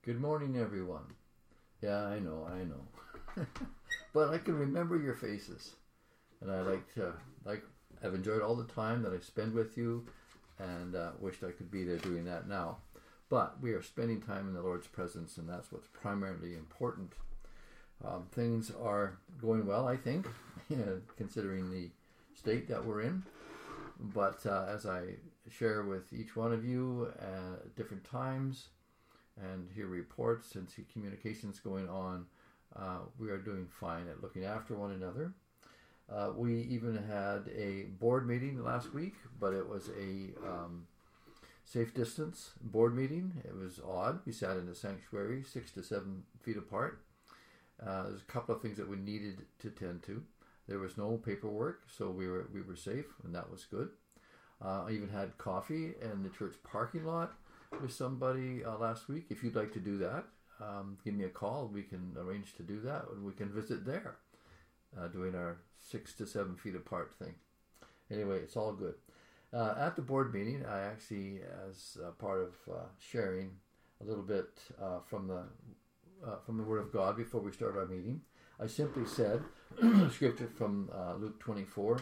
Good morning, everyone. Yeah, I know. But I can remember your faces, and I've enjoyed all the time that I spend with you, and wished I could be there doing that now. But we are spending time in the Lord's presence, and that's what's primarily important. Things are going well, I think, considering the state that we're in. But as I share with each one of you at different times, and hear reports and see communications going on, we are doing fine at looking after one another. We even had a board meeting last week, but it was a safe distance board meeting. It was odd. We sat in the sanctuary 6 to 7 feet apart. There's a couple of things that we needed to tend to. There was no paperwork, so we were safe, and that was good. I even had coffee in the church parking lot with somebody last week. If you'd like to do that, give me a call. We can arrange to do that, and we can visit there, doing our 6 to 7 feet apart thing. Anyway, it's all good. At the board meeting, I actually, as part of sharing a little bit from the Word of God before we start our meeting, I simply said, scripture from Luke 24,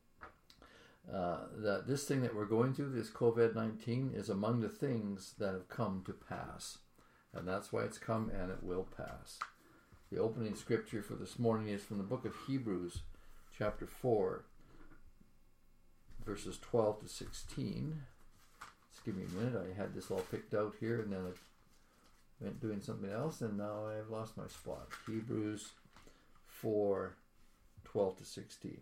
that this thing that we're going through, this COVID-19, is among the things that have come to pass. And that's why it's come, and it will pass. The opening scripture for this morning is from the book of Hebrews, chapter 4, verses 12 to 16. Just give me a minute. I had this all picked out here, and then I went doing something else, and now I've lost my spot. Hebrews 4, 12 to 16.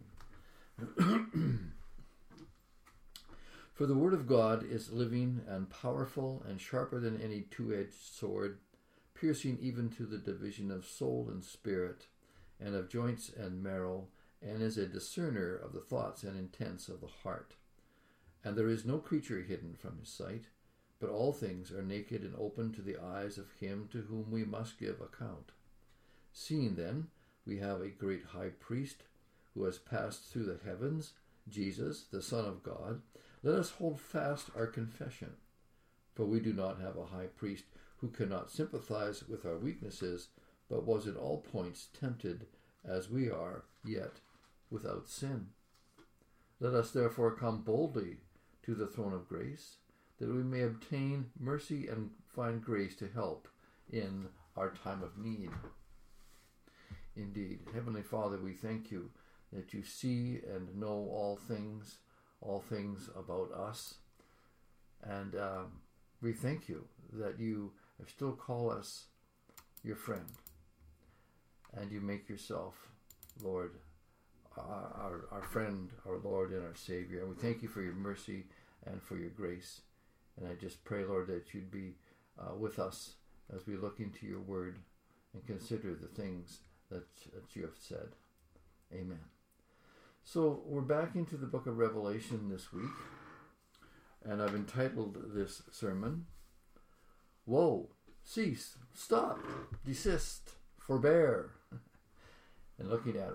For the word of God is living and powerful and sharper than any two-edged sword, piercing even to the division of soul and spirit, and of joints and marrow, and is a discerner of the thoughts and intents of the heart. And there is no creature hidden from his sight, but all things are naked and open to the eyes of him to whom we must give account. Seeing then, we have a great high priest who has passed through the heavens, Jesus, the Son of God. Let us hold fast our confession. For we do not have a high priest who cannot sympathize with our weaknesses, but was in all points tempted as we are, yet without sin. Let us therefore come boldly to the throne of grace, that we may obtain mercy and find grace to help in our time of need. Indeed, Heavenly Father, we thank you that you see and know all things about us. And we thank you that you still call us your friend. And you make yourself, Lord, our friend, our Lord, and our Savior. And we thank you for your mercy and for your grace. And I just pray, Lord, that you'd be with us as we look into your word and consider the things that you have said. Amen. So we're back into the book of Revelation this week, and I've entitled this sermon, Whoa, Cease, Stop, Desist, Forbear. And looking at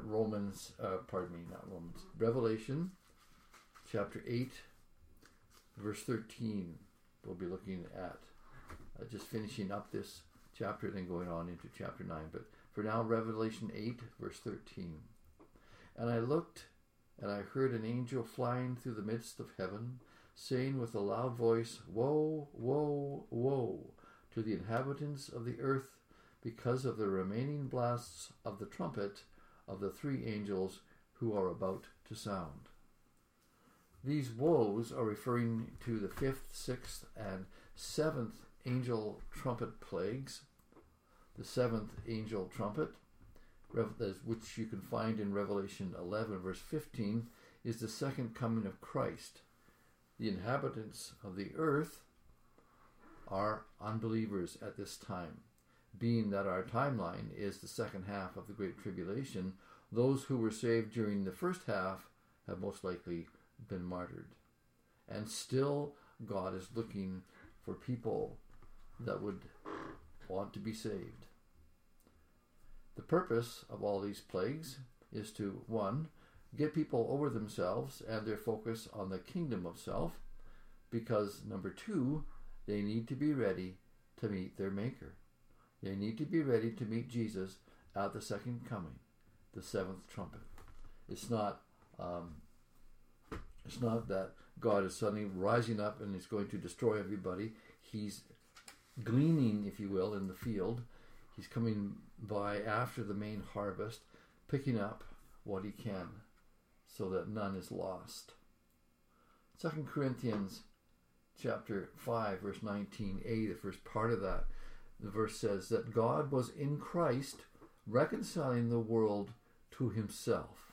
Revelation chapter 8, verse 13. We'll be looking at just finishing up this chapter, then going on into chapter 9. But for now, Revelation 8, verse 13. And I looked, and I heard an angel flying through the midst of heaven, saying with a loud voice, Woe, woe, woe to the inhabitants of the earth, because of the remaining blasts of the trumpet of the three angels who are about to sound. These woes are referring to the 5th, 6th, and 7th angel trumpet plagues. The 7th angel trumpet, which you can find in Revelation 11, verse 15, is the second coming of Christ. The inhabitants of the earth are unbelievers at this time. Being that our timeline is the second half of the Great Tribulation, those who were saved during the first half have most likely been martyred. And still, God is looking for people that would want to be saved. The purpose of all these plagues is to, 1, get people over themselves and their focus on the kingdom of self, because, number 2, they need to be ready to meet their Maker. They need to be ready to meet Jesus at the second coming, the seventh trumpet. It's not that God is suddenly rising up and is going to destroy everybody. He's gleaning, if you will, in the field. He's coming by after the main harvest, picking up what he can so that none is lost. 2 Corinthians chapter 5, verse 19a, the first part of that, the verse says that God was in Christ reconciling the world to himself.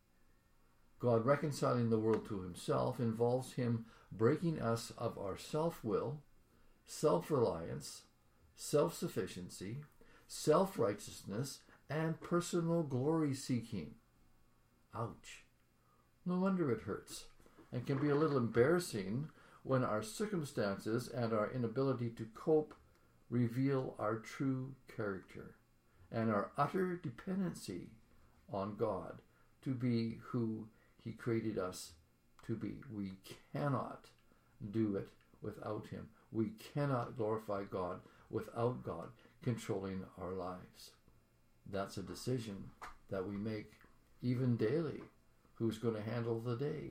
God reconciling the world to himself involves him breaking us of our self-will, self-reliance, self-sufficiency, self-righteousness, and personal glory-seeking. Ouch. No wonder it hurts, and can be a little embarrassing when our circumstances and our inability to cope reveal our true character and our utter dependency on God to be who he created us to be. We cannot do it without him. We cannot glorify God without God controlling our lives. That's a decision that we make even daily. Who's going to handle the day?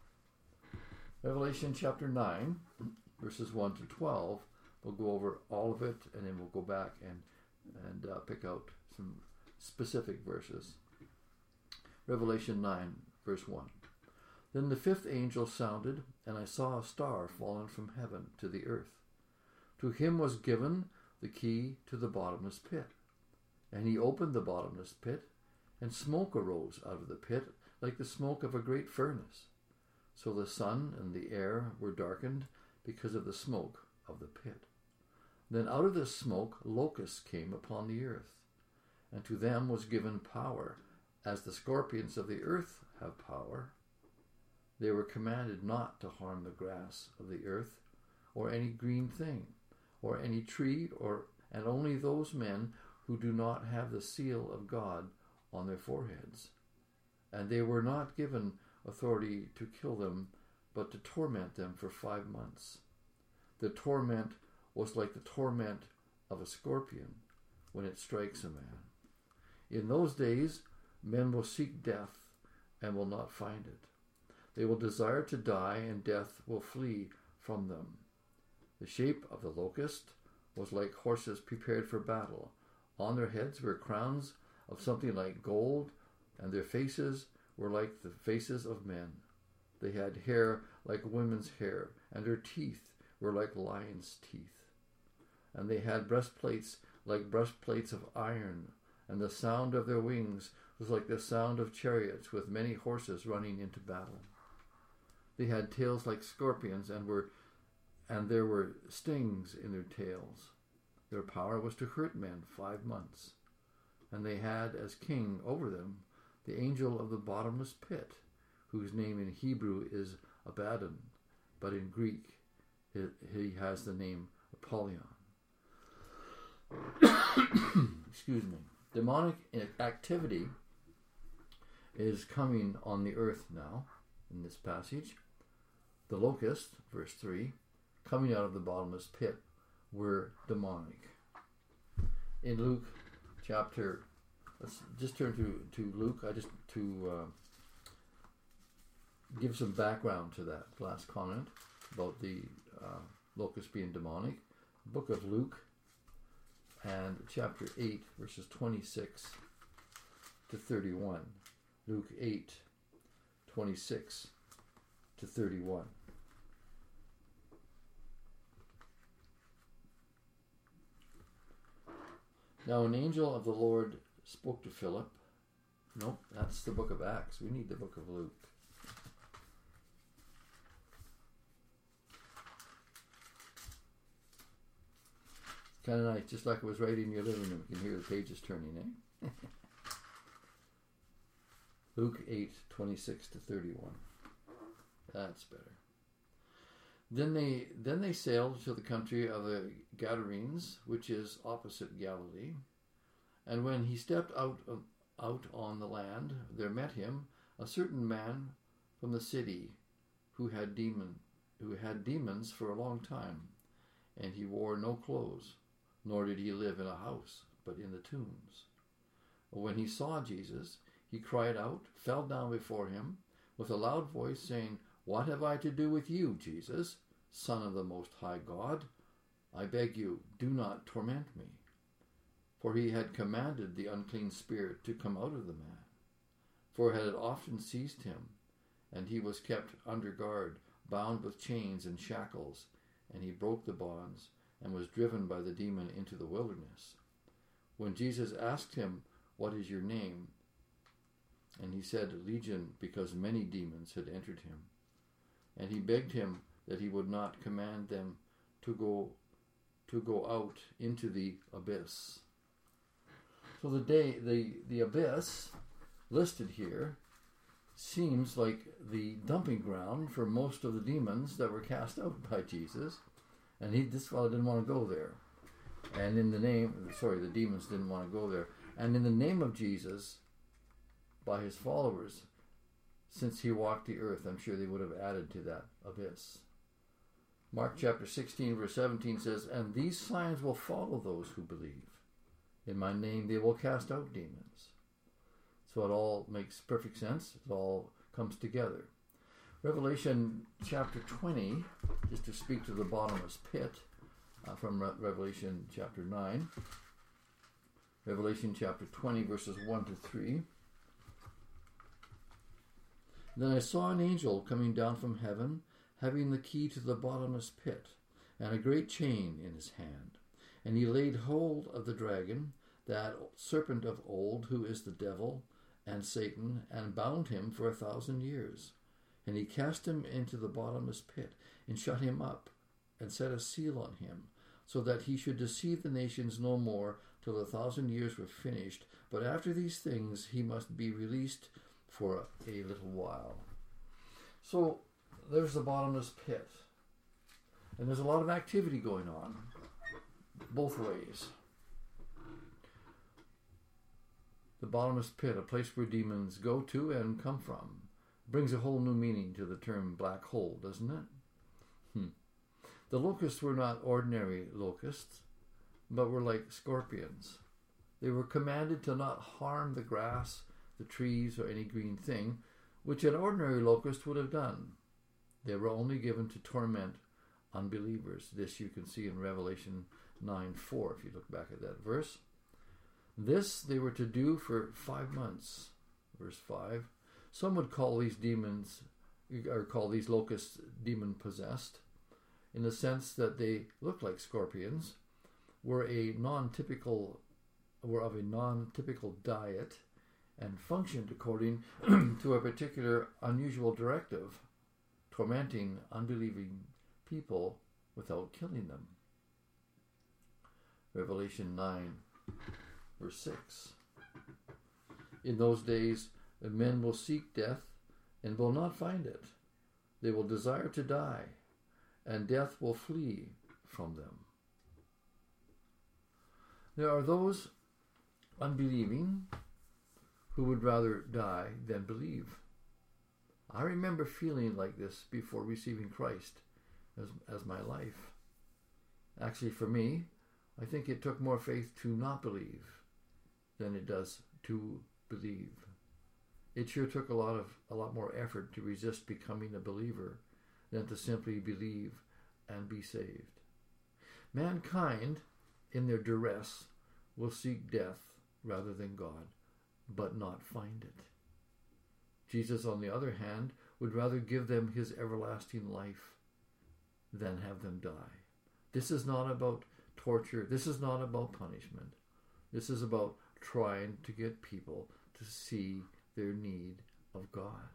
Revelation chapter 9, verses 1 to 12. We'll go over all of it, and then we'll go back and pick out some specific verses. Revelation 9, verse 1. Then the fifth angel sounded, and I saw a star fallen from heaven to the earth. To him was given the key to the bottomless pit. And he opened the bottomless pit, and smoke arose out of the pit like the smoke of a great furnace. So the sun and the air were darkened because of the smoke of the pit. Then out of this smoke locusts came upon the earth, and to them was given power, as the scorpions of the earth have power. They were commanded not to harm the grass of the earth, or any green thing, or any tree, and only those men who do not have the seal of God on their foreheads. And they were not given authority to kill them, but to torment them for 5 months. The torment was like the torment of a scorpion when it strikes a man. In those days, men will seek death and will not find it. They will desire to die, and death will flee from them. The shape of the locust was like horses prepared for battle. On their heads were crowns of something like gold, and their faces were like the faces of men. They had hair like women's hair, and their teeth were like lions' teeth. And they had breastplates like breastplates of iron, and the sound of their wings was like the sound of chariots with many horses running into battle. They had tails like scorpions, and there were stings in their tails. Their power was to hurt men 5 months. And they had as king over them the angel of the bottomless pit, whose name in Hebrew is Abaddon, but in Greek he has the name Apollyon. Excuse me. Demonic activity is coming on the earth now in this passage. The locust, verse 3, coming out of the bottomless pit, were demonic. In Luke chapter, let's just turn to Luke. To give some background to that last comment about the locust being demonic. Book of Luke and chapter 8, verses 26 to 31. Luke 8, 26 to 31. Now an angel of the Lord spoke to Philip. Nope, that's the book of Acts. We need the book of Luke. Kind of nice, just like it was right in your living room. You can hear the pages turning, eh? Luke 8, 26 to 31. That's better. Then they sailed to the country of the Gadarenes, which is opposite Galilee. And when he stepped out on the land, there met him a certain man from the city who had demons for a long time, and he wore no clothes, nor did he live in a house, but in the tombs. When he saw Jesus, he cried out, fell down before him, with a loud voice, saying, "What have I to do with you, Jesus, Son of the Most High God? I beg you, do not torment me." For he had commanded the unclean spirit to come out of the man. For it had often seized him, and he was kept under guard, bound with chains and shackles, and he broke the bonds, and was driven by the demon into the wilderness. When Jesus asked him, "What is your name?" and he said, "Legion," because many demons had entered him. And he begged him that he would not command them to go out into the abyss. So the abyss listed here seems like the dumping ground for most of the demons that were cast out by Jesus, and this fellow didn't want to go there. And the demons didn't want to go there. And in the name of Jesus, by his followers, since he walked the earth, I'm sure they would have added to that abyss. Mark chapter 16, verse 17 says, "And these signs will follow those who believe. In my name they will cast out demons." So it all makes perfect sense. It all comes together. Revelation chapter 20, just to speak to the bottomless pit, from Revelation chapter 9. Revelation chapter 20, verses 1 to 3. "Then I saw an angel coming down from heaven, having the key to the bottomless pit, and a great chain in his hand. And he laid hold of the dragon, that serpent of old, who is the devil and Satan, and bound him for 1,000 years. And he cast him into the bottomless pit, and shut him up, and set a seal on him, so that he should deceive the nations no more till 1,000 years were finished. But after these things he must be released for a little while." So there's the bottomless pit. And there's a lot of activity going on both ways. The bottomless pit, a place where demons go to and come from, brings a whole new meaning to the term black hole, doesn't it? The locusts were not ordinary locusts, but were like scorpions. They were commanded to not harm the grass, the trees, or any green thing, which an ordinary locust would have done. They were only given to torment unbelievers. This you can see in Revelation 9:4, if you look back at that verse. This they were to do for 5 months. Verse 5. Some would call these locusts demon-possessed, in the sense that they look like scorpions, were of a non-typical diet, and functioned according to a particular unusual directive, tormenting unbelieving people without killing them. Revelation 9, verse 6. "In those days men will seek death and will not find it. They will desire to die, and death will flee from them." There are those unbelieving who would rather die than believe. I remember feeling like this before receiving Christ as my life. Actually, for me, I think it took more faith to not believe than it does to believe. It sure took a lot more effort to resist becoming a believer than to simply believe and be saved. Mankind, in their duress, will seek death rather than God, but not find it. Jesus, on the other hand, would rather give them his everlasting life than have them die. This is not about torture. This is not about punishment. This is about trying to get people to see their need of God.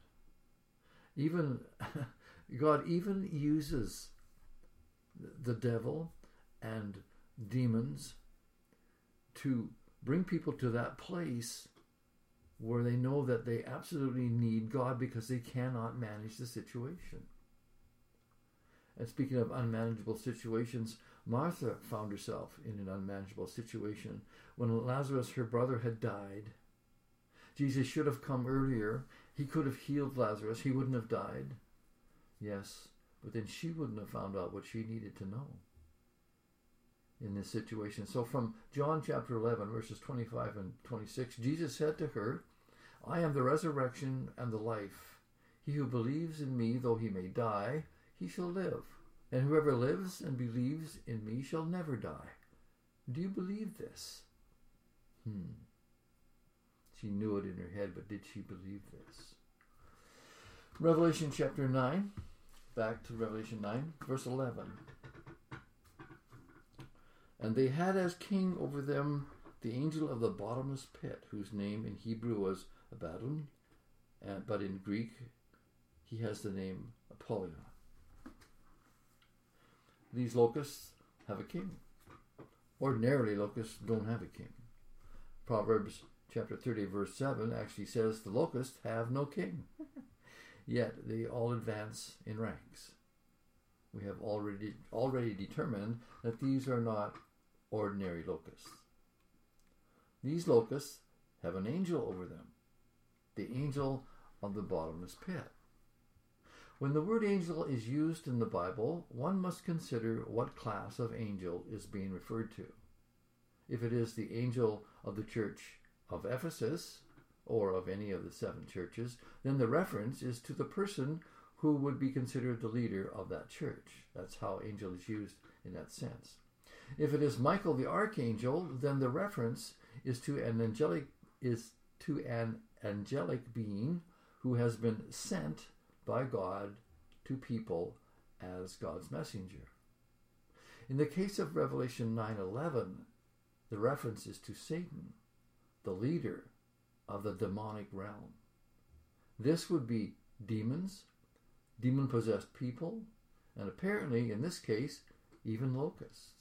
God even uses the devil and demons to bring people to that place where they know that they absolutely need God because they cannot manage the situation. And speaking of unmanageable situations, Martha found herself in an unmanageable situation when Lazarus, her brother, had died. Jesus should have come earlier. He could have healed Lazarus. He wouldn't have died. Yes, but then she wouldn't have found out what she needed to know. in this situation. So from John chapter 11, verses 25 and 26, Jesus said to her, I am the resurrection and the life. He who believes in me, though he may die, he shall live. And whoever lives and believes in me shall never die. Do you believe this? She knew it in her head, but did she believe this? Revelation chapter 9, back to Revelation 9, verse 11. And they had as king over them the angel of the bottomless pit, whose name in Hebrew was Abaddon, but in Greek he has the name Apollyon. These locusts have a king. Ordinarily, locusts don't have a king. Proverbs chapter 30, verse 7 actually says the locusts have no king. Yet they all advance in ranks. We have already determined that these are not ordinary locusts. These locusts have an angel over them, the angel of the bottomless pit. When the word angel is used in the Bible, one must consider what class of angel is being referred to. If it is the angel of the church of Ephesus, or of any of the 7 churches, then the reference is to the person who would be considered the leader of that church. That's how angel is used in that sense. If it is Michael the archangel, then the reference is to an angelic being who has been sent by God to people as God's messenger. In the case of Revelation 9:11, the reference is to Satan, the leader of the demonic realm. This would be demons, demon-possessed people, and apparently, in this case, even locusts.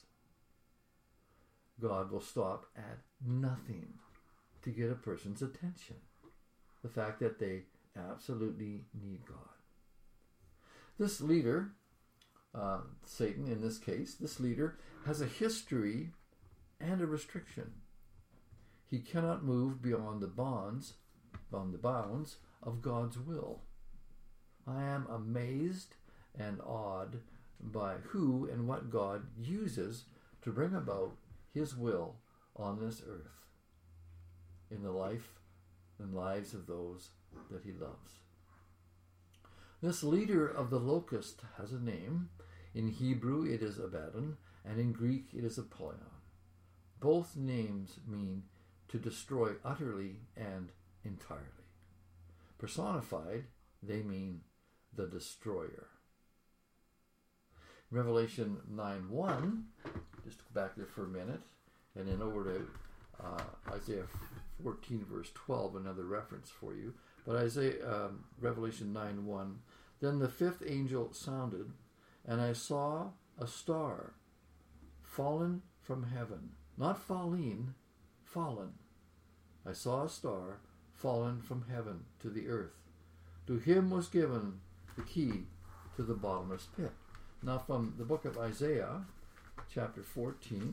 God will stop at nothing to get a person's attention. The fact that they absolutely need God. This leader, Satan in this case, this leader has a history and a restriction. He cannot move beyond the bounds of God's will. I am amazed and awed by who and what God uses to bring about His will on this earth in the life and lives of those that He loves. This leader of the locust has a name. In Hebrew it is Abaddon, and in Greek it is Apollyon. Both names mean to destroy utterly and entirely. Personified, they mean the destroyer. Revelation 9:1, just go back there for a minute, and then over to Isaiah 14 verse 12, another reference for you. But Revelation 9:1, then the 5th angel sounded, and I saw a star fallen from heaven. Not falling, fallen. I saw a star fallen from heaven to the earth. To him was given the key to the bottomless pit. Now from the book of Isaiah, chapter 14,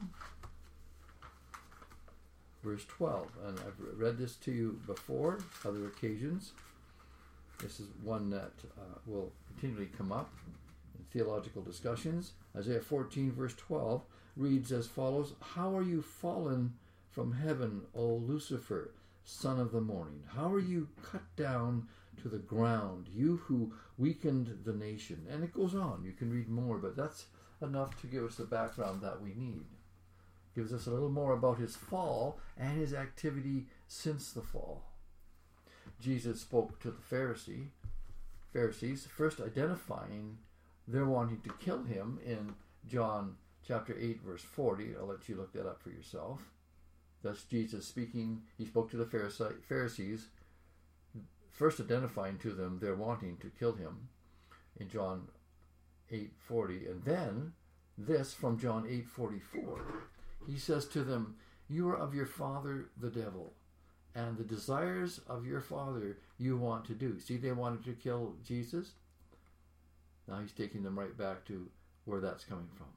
verse 12. And I've read this to you before, other occasions. This is one that will continually come up in theological discussions. Isaiah 14, verse 12 reads as follows, how are you fallen from heaven, O Lucifer, son of the morning? How are you cut down to the ground, you who weakened the nation? And it goes on. You can read more, but that's enough to give us the background that we need. Gives us a little more about his fall and his activity since the fall. Jesus spoke to the Pharisees, first identifying their wanting to kill him in John chapter 8, verse 40. I'll let you look that up for yourself. Thus Jesus speaking, he spoke to the Pharisees, first identifying to them their wanting to kill him in John 8:40, and then this from John 8:44. He says to them, you are of your father the devil, and the desires of your father you want to do. See, they wanted to kill Jesus. Now he's taking them right back to where that's coming from.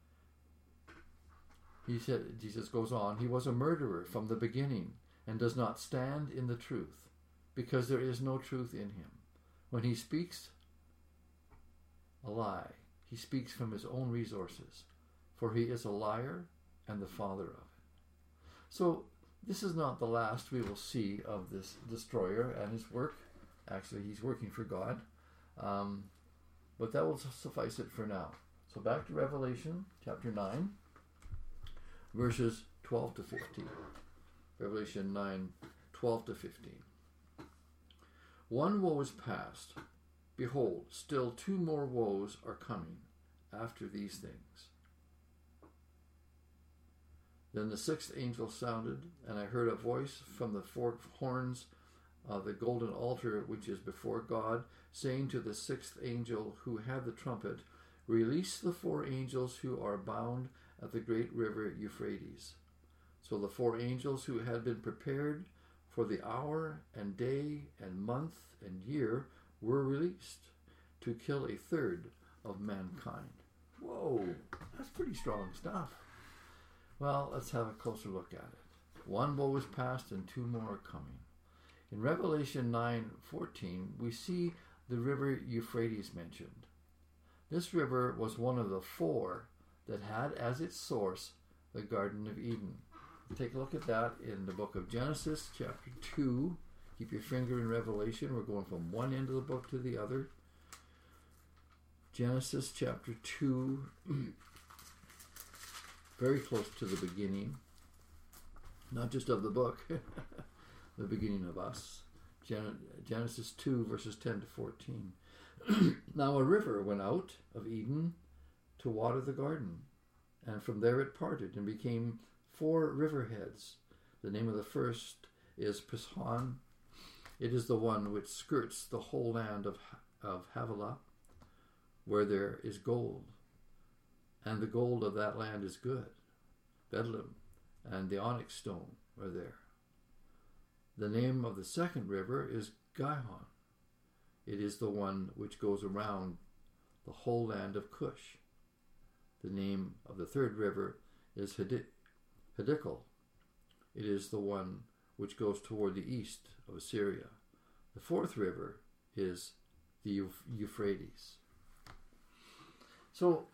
He said, Jesus goes on, he was a murderer from the beginning and does not stand in the truth, because there is no truth in him. When he speaks a lie, he speaks from his own resources, for he is a liar and the father of it. So this is not the last we will see of this destroyer and his work. Actually, he's working for God. But that will suffice it for now. So back to Revelation chapter 9, verses 12 to 15. Revelation 9, 12 to 15. One woe is past. Behold, still 2 more woes are coming after these things. Then the 6th angel sounded, and I heard a voice from the 4 horns of the golden altar which is before God, saying to the 6th angel who had the trumpet, Release the 4 angels who are bound at the great river Euphrates. So the 4 angels who had been prepared for the hour and day and month and year were released to kill 1/3 of mankind. Whoa, that's pretty strong stuff. Well, let's have a closer look at it. 1 woe is past and 2 more are coming. In Revelation 9:14, we see the river Euphrates mentioned. This river was one of the 4 that had as its source the Garden of Eden. Take a look at that in the book of Genesis, chapter 2. Keep your finger in Revelation. We're going from one end of the book to the other. Genesis, chapter 2. Very close to the beginning. Not just of the book, the beginning of us. Genesis 2, verses 10 to 14. Now a river went out of Eden to water the garden, and from there it parted and became 4 riverheads. The name of the first is Pishon. It is the one which skirts the whole land of Havilah, where there is gold, and the gold of that land is good. Bedlam and the onyx stone are there. The name of the second river is Gihon. It is the one which goes around the whole land of Cush. The name of the third river is Hiddekel. It is the one which goes toward the east of Assyria. The 4th river is the Euphrates. So,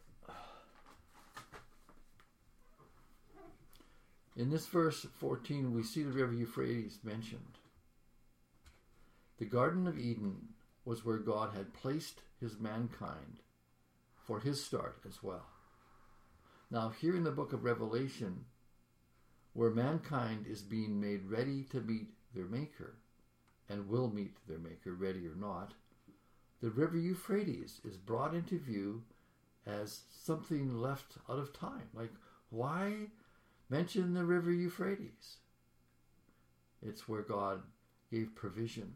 in this verse 14, we see the river Euphrates mentioned. The Garden of Eden was where God had placed his mankind for his start as well. Now, here in the book of Revelation, where mankind is being made ready to meet their Maker, and will meet their Maker, ready or not, the river Euphrates is brought into view as something left out of time. Like, why mention the river Euphrates? It's where God gave provision.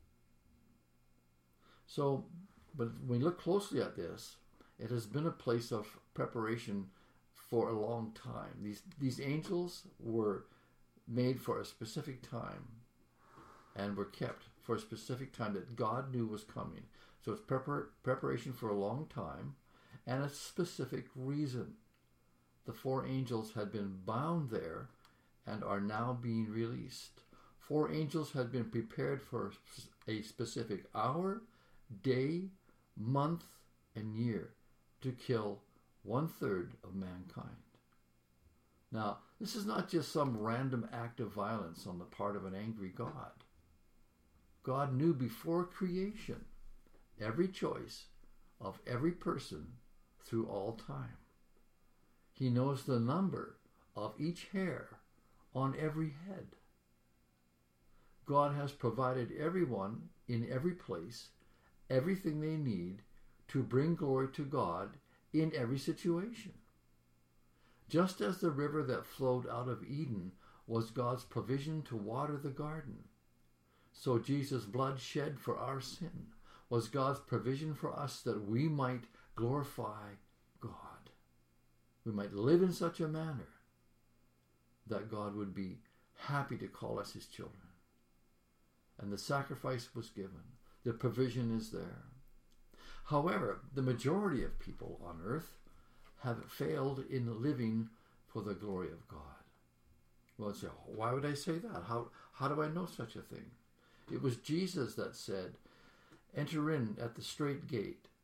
So, but when we look closely at this, it has been a place of preparation for a long time. These angels were made for a specific time and were kept for a specific time that God knew was coming. So it's preparation for a long time and a specific reason. The 4 angels had been bound there and are now being released. 4 angels had been prepared for a specific hour, day, month, and year to kill 1/3 of mankind. Now, this is not just some random act of violence on the part of an angry God. God knew before creation every choice of every person through all time. He knows the number of each hair on every head. God has provided everyone in every place everything they need to bring glory to God in every situation. Just as the river that flowed out of Eden was God's provision to water the garden, so Jesus' blood shed for our sin was God's provision for us that we might glorify God. We might live in such a manner that God would be happy to call us his children. And the sacrifice was given. The provision is there. However, the majority of people on earth have failed in living for the glory of God. Well, say, why would I say that? How do I know such a thing? It was Jesus that said, "Enter in at the straight gate,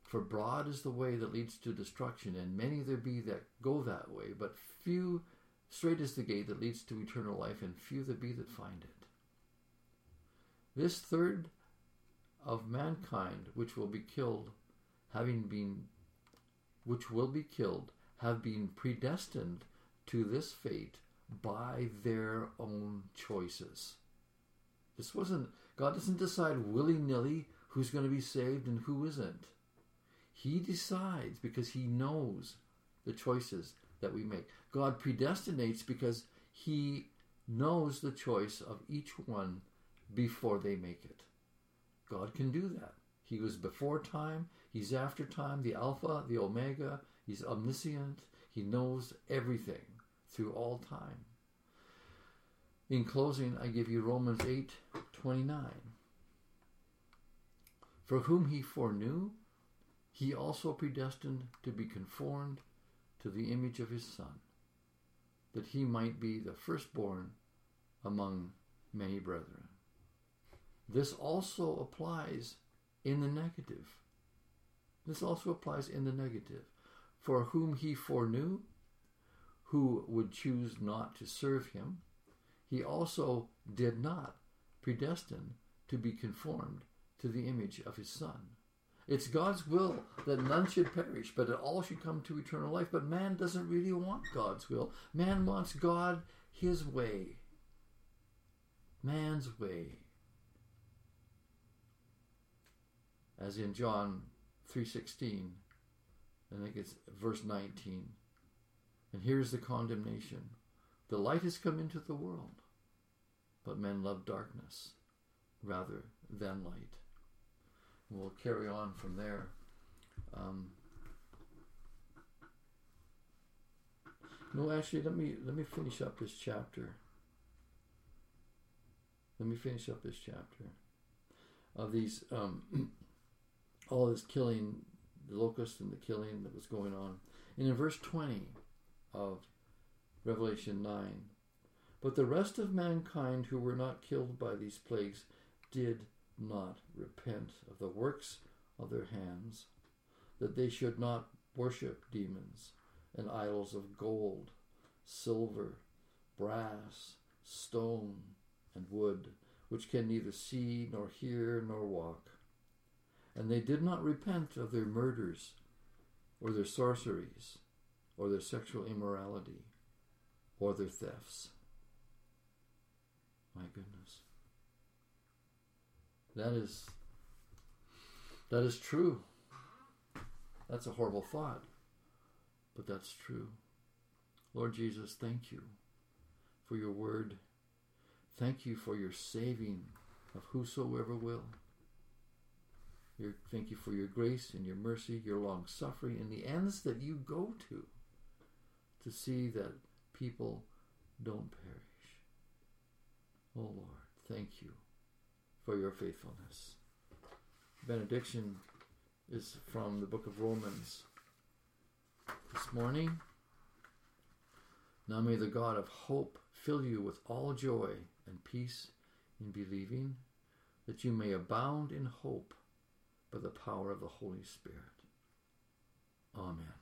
For broad is the way that leads to destruction, and many there be that go that way, but few, straight is the gate that leads to eternal life, and few there be that find it. This third of mankind, which will be killed, have been predestined to this fate by their own choices. God doesn't decide willy-nilly who's going to be saved and who isn't. He decides because he knows the choices that we make. God predestinates because he knows the choice of each one before they make it. God can do that. He was before time, he's after time, the Alpha, the Omega, he's omniscient, he knows everything through all time. In closing, I give you Romans 8:29. For whom he foreknew, he also predestined to be conformed to the image of his Son, that he might be the firstborn among many brethren. This also applies in the negative. For whom he foreknew, who would choose not to serve him, he also did not predestine to be conformed to the image of his Son. It's God's will that none should perish, but that all should come to eternal life. But man doesn't really want God's will. Man wants God his way. Man's way. As in John 3:16, I think it's verse 19. And here's the condemnation. The light has come into the world, but men love darkness rather than light. We'll carry on from there. No, actually, let me finish up this chapter. Of these, all this killing, the locust and the killing that was going on. And in verse 20 of Revelation 9, but the rest of mankind who were not killed by these plagues did not repent of the works of their hands, that they should not worship demons and idols of gold, silver, brass, stone, and wood, which can neither see nor hear nor walk. And they did not repent of their murders, or their sorceries, or their sexual immorality, or their thefts. My goodness. That is true. That's a horrible thought, but that's true. Lord Jesus, thank you for your word. Thank you for your saving of whosoever will. Thank you for your grace and your mercy, your long suffering, and the ends that you go to see that people don't perish. Oh Lord, thank you for your faithfulness. Benediction is from the book of Romans this morning. Now may the God of hope fill you with all joy and peace in believing, that you may abound in hope by the power of the Holy Spirit. Amen.